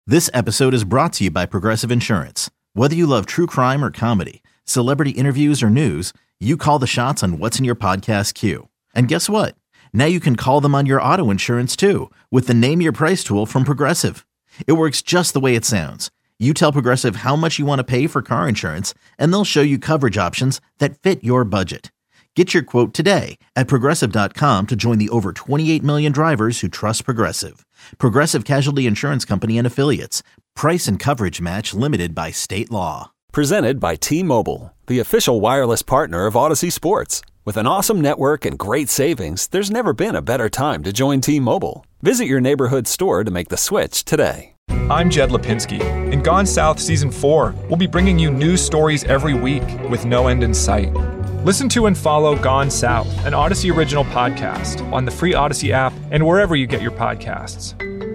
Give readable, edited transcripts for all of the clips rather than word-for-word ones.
This episode is brought to you by Progressive Insurance. Whether you love true crime or comedy, celebrity interviews or news, you call the shots on what's in your podcast queue. And guess what? Now you can call them on your auto insurance too with the Name Your Price tool from Progressive. It works just the way it sounds. You tell Progressive how much you want to pay for car insurance, and they'll show you coverage options that fit your budget. Get your quote today at Progressive.com to join the over 28 million drivers who trust Progressive. Progressive Casualty Insurance Company and Affiliates. Price and coverage match limited by state law. Presented by T-Mobile, the official wireless partner of Odyssey Sports. With an awesome network and great savings, there's never been a better time to join T-Mobile. Visit your neighborhood store to make the switch today. I'm Jed Lipinski. In Gone South Season 4, we'll be bringing you news stories every week with no end in sight. Listen to and follow Gone South, an Odyssey original podcast, on the free Odyssey app and wherever you get your podcasts.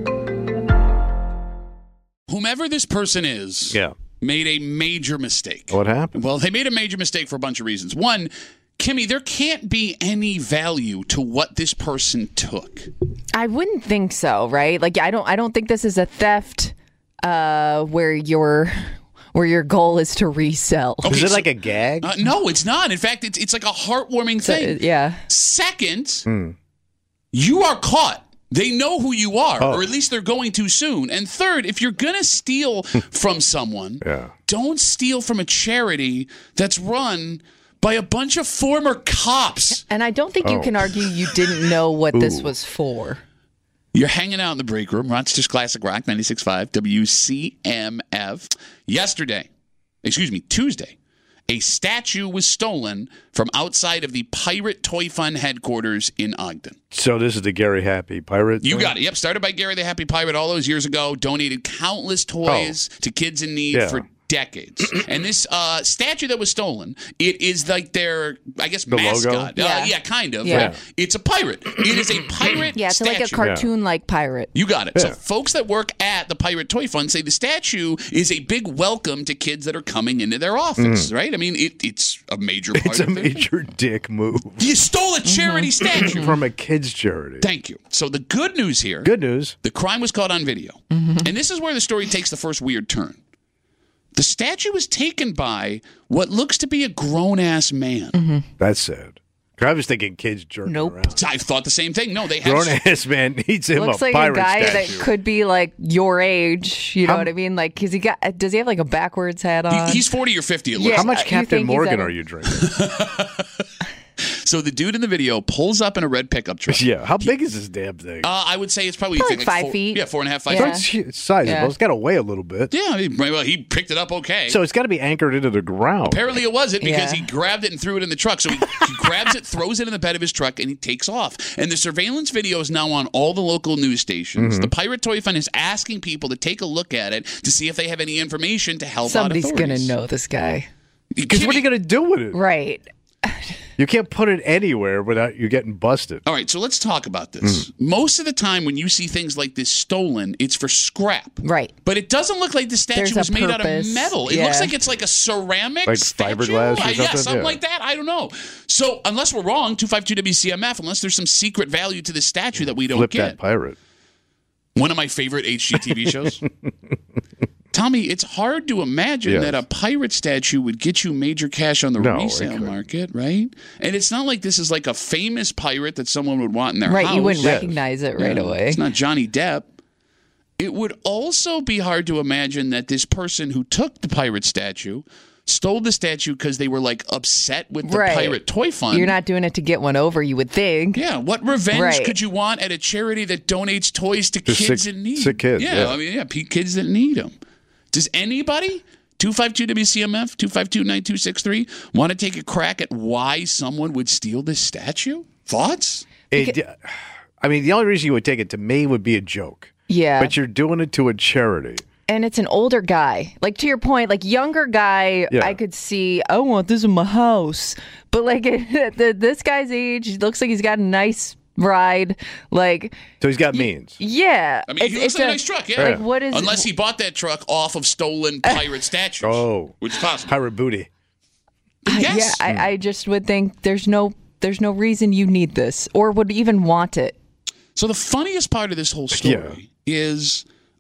Whomever this person is made a major mistake. What happened? Well, they made a major mistake for a bunch of reasons. One, Kimmy, there can't be any value to what this person took. I wouldn't think so, right? Like, I don't think this is a theft where your goal is to resell. Okay, is it like a gag? No, it's not. In fact, it's like a heartwarming thing. Yeah. Second, you are caught. They know who you are, or at least they're going to soon. And third, if you're going to steal from someone, don't steal from a charity that's run by a bunch of former cops. And I don't think you can argue you didn't know what this was for. You're hanging out in the break room, Rochester's Classic Rock, 96.5 WCMF. Tuesday, a statue was stolen from outside of the Pirate Toy Fund headquarters in Ogden. So this is the Gary Happy Pirate? You got it. Yep, started by Gary the Happy Pirate all those years ago, donated countless toys to kids in need for decades. And this statue that was stolen, it is like their, I guess, the mascot. Logo? Kind of. Yeah. Right? It's a pirate. It is a pirate it's statue. like a cartoon-like pirate. You got it. So folks that work at the Pirate Toy Fund say the statue is a big welcome to kids that are coming into their office, right? I mean, it's a major part It's a major dick move. You stole a charity statue. From a kid's charity. Thank you. So the good news here. Good news. The crime was caught on video. And this is where the story takes the first weird turn. The statue was taken by what looks to be a grown-ass man. That's sad. I was thinking kids jerking around. I thought the same thing. No, they have grown-ass man needs him looks a like pirate a guy statue. that could be like your age. You know what I mean? Like, does he have like a backwards hat on? He's 40 or 50. It looks How much you Captain think he's Morgan at a- are you drinking? So the dude in the video pulls up in a red pickup truck. Yeah. How big is this damn thing? I would say it's probably like 5 feet. Yeah, 4.5, 5 Yeah. feet. It's sizable. Yeah. It's got to weigh a little bit. Yeah, he picked it up okay. So it's got to be anchored into the ground. Apparently it wasn't because Yeah. he grabbed it and threw it in the truck. So he grabs it, throws it in the bed of his truck, and he takes off. And the surveillance video is now on all the local news stations. The Pirate Toy Fund is asking people to take a look at it to see if they have any information to help Somebody's out going authorities. to know this guy. Because what are you going to do with it? Right. You can't put it anywhere without you getting busted. All right, so let's talk about this. Most of the time when you see things like this stolen, it's for scrap. Right. But it doesn't look like the statue There's a was made out of purpose. metal. It Yeah. looks like it's like a ceramic Like statue. fiberglass or Yeah, something? something Yeah. like that. I don't know. So unless we're wrong, 252 WCMF, unless there's some secret value to this statue that we don't Flip get. that pirate. One of my favorite HGTV shows. Tommy, it's hard to imagine that a pirate statue would get you major cash on the resale market, right? And it's not like this is like a famous pirate that someone would want in their house. Right. You wouldn't recognize it right away. It's not Johnny Depp. It would also be hard to imagine that this person who took the pirate statue stole the statue because they were like upset with the Pirate Toy Fund. You're not doing it to get one over, you would think. Yeah, what revenge could you want at a charity that donates toys to kids in need? Sick kids. Yeah, I mean, kids that need them. Does anybody, 252 WCMF, 252-9263, want to take a crack at why someone would steal this statue? Thoughts? I mean, the only reason you would take it to me would be a joke. Yeah. But you're doing it to a charity. And it's an older guy. Like, to your point, like, younger guy, I could see, I want this in my house. But, like, this guy's age, he looks like he's got a nice ride. Like, so he's got means. Yeah. I mean, he looks like a nice truck, yeah. Like, what is Unless he bought that truck off of stolen pirate statues. Oh. Which is possible. Pirate booty. Yes. Yeah, I just would think there's no reason you need this or would even want it. So the funniest part of this whole story is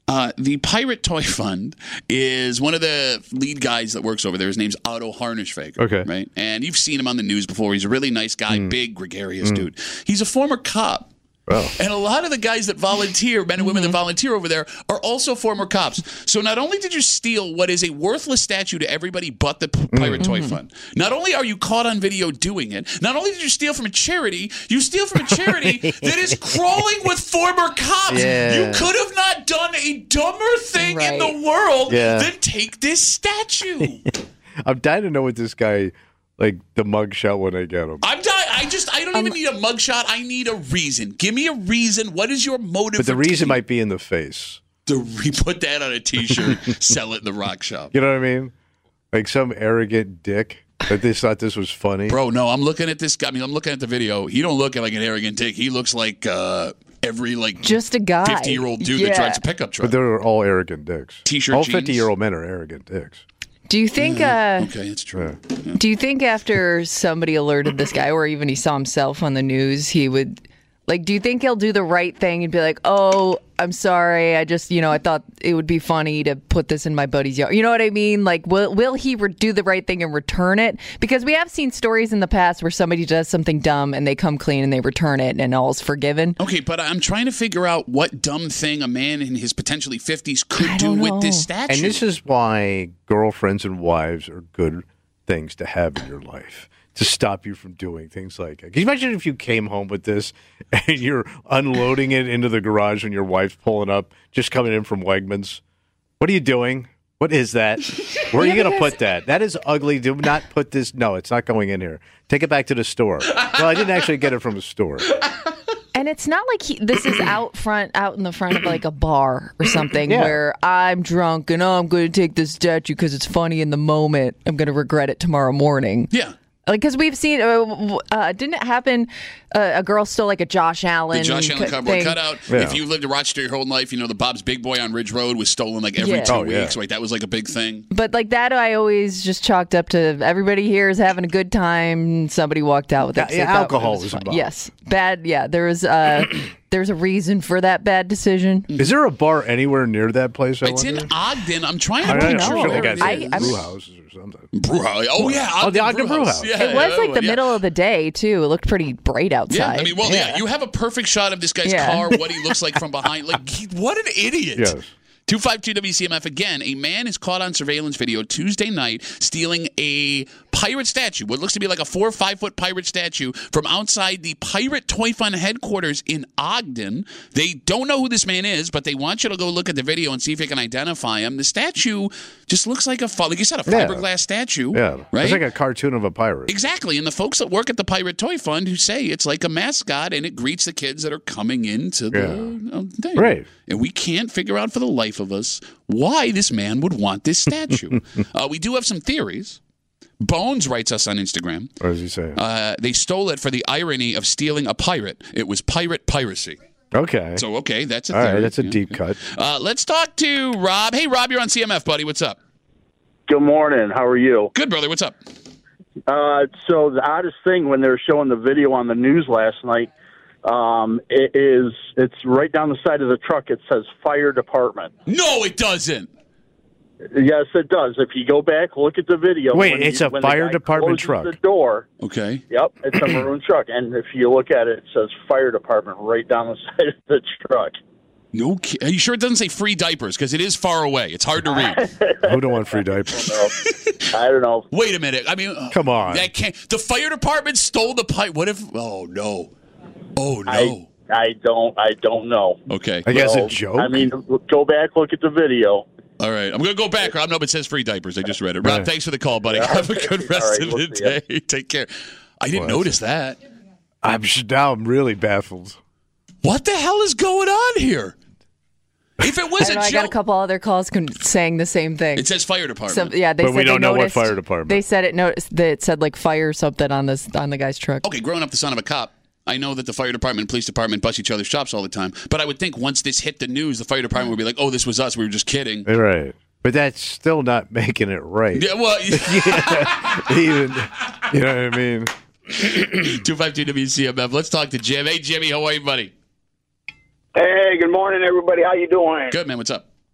The Pirate Toy Fund is one of the lead guys that works over there. His name's Otto Harnischfeger. Okay. Right? And you've seen him on the news before. He's a really nice guy, big, gregarious dude. He's a former cop. Well. And a lot of the guys that volunteer, men and women that volunteer over there, are also former cops. So not only did you steal what is a worthless statue to everybody but the Pirate Toy Fund, not only are you caught on video doing it, not only did you steal from a charity, you steal from a charity that is crawling with former cops. Yeah. You could have not done a dumber thing in the world than take this statue. I'm dying to know what this guy, like the mugshot when I get him. I'm dying. I don't even need a mugshot. I need a reason. Give me a reason. What is your motive? But the reason might be in the face. Put that on a T-shirt, sell it in the rock shop. You know what I mean? Like some arrogant dick that they thought this was funny. Bro, no, I'm looking at this guy. I mean, I'm looking at the video. He don't look like an arrogant dick. He looks like every just a guy, 50-year-old dude that drives a pickup truck. But they're all arrogant dicks. T-shirt, all jeans. 50-year-old men are arrogant dicks. Do you think? Okay, it's true. Yeah. Do you think after somebody alerted this guy, or even he saw himself on the news, he would, like? Do you think he'll do the right thing and be like, "Oh, I'm sorry. I just, I thought it would be funny to put this in my buddy's yard." You know what I mean? Like, will he do the right thing and return it? Because we have seen stories in the past where somebody does something dumb and they come clean and they return it and all's forgiven. Okay, but I'm trying to figure out what dumb thing a man in his potentially 50s could do with this statue. And this is why girlfriends and wives are good things to have in your life, to stop you from doing things like that. Can you imagine if you came home with this and you're unloading it into the garage and your wife's pulling up, just coming in from Wegmans? What are you doing? What is that? Where are you going to put that? That is ugly. Do not put this. No, it's not going in here. Take it back to the store. Well, I didn't actually get it from a store. And it's not like this is out in the front of like a bar or something where I'm drunk and I'm going to take this statue because it's funny in the moment. I'm going to regret it tomorrow morning. Yeah. Like, because we've seen, didn't it happen? A girl stole like a Josh Allen. The Josh Allen cardboard cutout. Yeah. If you lived in Rochester your whole life, the Bob's Big Boy on Ridge Road was stolen like every 2 weeks. Right, that was like a big thing. But like that, I always just chalked up to everybody here is having a good time. Somebody walked out with it. Yeah, alcohol was involved. Yes, bad. Yeah, there's a reason for that bad decision. Is there a bar anywhere near that place? It's in Ogden. I'm trying to I picture know. where it They is. got brew houses or something. Brew house. Oh yeah, the Ogden Brew House. Yeah, it was like the middle of the day too. It looked pretty bright outside. Yeah, I mean, you have a perfect shot of this guy's car, what he looks like from behind. Like, what an idiot. Yes. 252 WCMF again. A man is caught on surveillance video Tuesday night stealing a pirate statue, what looks to be like a 4 or 5 foot pirate statue from outside the Pirate Toy Fund headquarters in Ogden. They don't know who this man is, but they want you to go look at the video and see if you can identify him. The statue just looks like like you said, a fiberglass statue. Yeah, right. It's like a cartoon of a pirate. Exactly, and the folks that work at the Pirate Toy Fund who say it's like a mascot and it greets the kids that are coming into the thing. Right. And we can't figure out for the life of us why this man would want this statue. We do have some theories. Bones writes us on Instagram. What does he say? They stole it for the irony of stealing a pirate. It was pirate piracy. Okay. So, that's a All theory. right, that's a deep cut. Let's talk to Rob. Hey, Rob, you're on CMF, buddy. What's up? Good morning. How are you? Good, brother. What's up? So the oddest thing when they were showing the video on the news last night, it's right down the side of the truck. It says fire department. No, it doesn't. Yes, it does. If you go back, look at the video. Wait, it's a fire department truck. The door. Okay. Yep, it's a maroon truck, and if you look at it, it says fire department right down the side of the truck. No, are you sure it doesn't say free diapers? Because it is far away. It's hard to read. Who don't want free diapers? I don't know. Wait a minute. I mean, come on. That can't. The fire department stole the pipe. What if? Oh no. Oh no. I don't know. Okay. I guess a joke. I mean, go back, look at the video. All right. I'm going to go back. Rob, no, but it says free diapers. I just read it. Rob, thanks for the call, buddy. Have a good rest of the day. Take care. I didn't notice that. Now I'm really baffled. What the hell is going on here? If it was a joke. I got a couple other calls saying the same thing. It says fire department. So, yeah, but we don't know what fire department. They said it said like fire something on the guy's truck. Okay, growing up the son of a cop, I know that the fire department and police department bust each other's chops all the time. But I would think once this hit the news, the fire department would be like, oh, this was us. We were just kidding. Right. But that's still not making it right. Yeah, well. Even, you know what I mean? 252 WCMF. Let's talk to Jim. Hey, Jimmy, how are you, buddy? Hey, good morning, everybody. How you doing? Good, man. What's up?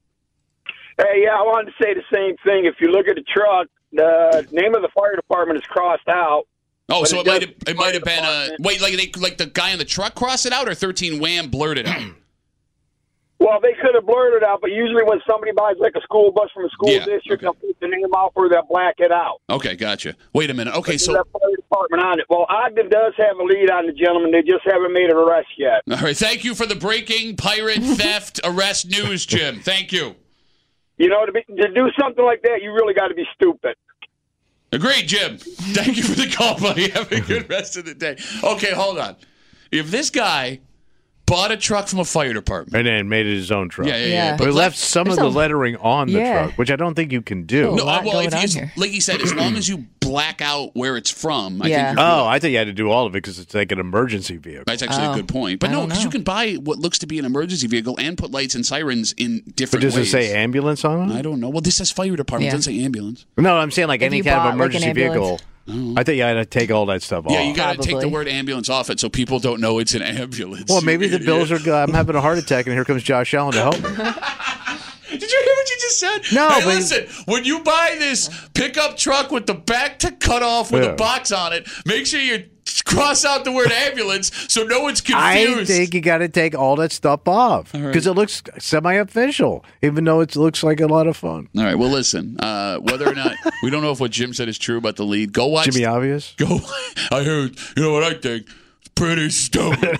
Hey, yeah, I wanted to say the same thing. If you look at the truck, the name of the fire department is crossed out. Oh, so it might have been wait, like the guy in the truck crossed it out, or 13 Wham blurred it out? Well, they could have blurred it out, but usually when somebody buys like a school bus from a school district, they'll put the name out or they'll black it out. Okay, gotcha. Wait a minute. Okay, so that fire department on it. Well, Ogden does have a lead on the gentleman. They just haven't made an arrest yet. All right. Thank you for the breaking pirate theft arrest news, Jim. Thank you. You know, to do something like that, you really got to be stupid. Agreed, Jim. Thank you for the call, buddy. Have a good rest of the day. Okay, hold on. If this guy bought a truck from a fire department and then made it his own truck. Yeah. But left some of the lettering on the truck, which I don't think you can do. No, well, like he said, as long as you black out where it's from, I think you're good. I think you had to do all of it because it's like an emergency vehicle. That's actually a good point. But no, because you can buy what looks to be an emergency vehicle and put lights and sirens in different ways. But does it say ambulance on it? I don't know. Well, this says fire department. It doesn't say ambulance. No, I'm saying like any kind of emergency vehicle. I think you had to take all that stuff off. Yeah, you got to take the word ambulance off it so people don't know it's an ambulance. Well, maybe the bills are good. I'm having a heart attack, and here comes Josh Allen to help me. Did you hear what you just said? No, hey, listen, when you buy this pickup truck with the back to cut off with a box on it, make sure you cross out the word ambulance so no one's confused. I think you got to take all that stuff off because it looks semi-official, even though it looks like a lot of fun. All right, well, listen, whether or not, we don't know if what Jim said is true about the lead. Go watch. Jimmy Obvious? I heard, you know what I think? It's pretty stupid.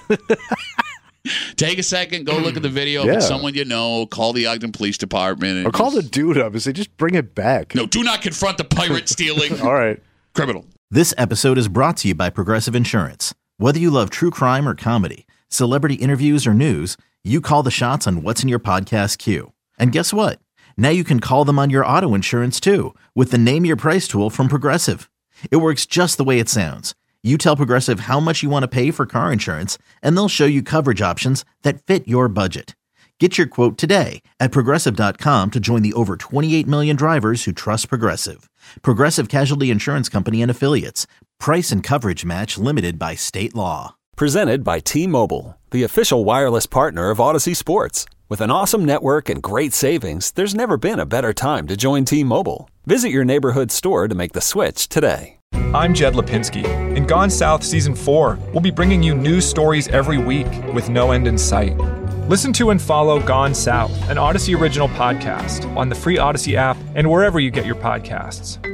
Take a second, go look at the video. If it's someone you know, call the Ogden Police Department. Or call the dude up and say, just bring it back. No, do not confront the pirate stealing. All right. Criminal. This episode is brought to you by Progressive Insurance. Whether you love true crime or comedy, celebrity interviews or news, you call the shots on what's in your podcast queue. And guess what? Now you can call them on your auto insurance too with the Name Your Price tool from Progressive. It works just the way it sounds. You tell Progressive how much you want to pay for car insurance, and they'll show you coverage options that fit your budget. Get your quote today at Progressive.com to join the over 28 million drivers who trust Progressive. Progressive Casualty Insurance Company and Affiliates. Price and coverage match limited by state law. Presented by T-Mobile, the official wireless partner of Odyssey Sports. With an awesome network and great savings, there's never been a better time to join T-Mobile. Visit your neighborhood store to make the switch today. I'm Jed Lipinski. In Gone South Season 4, we'll be bringing you news stories every week with no end in sight. Listen to and follow Gone South, an Odyssey original podcast, on the free Odyssey app and wherever you get your podcasts.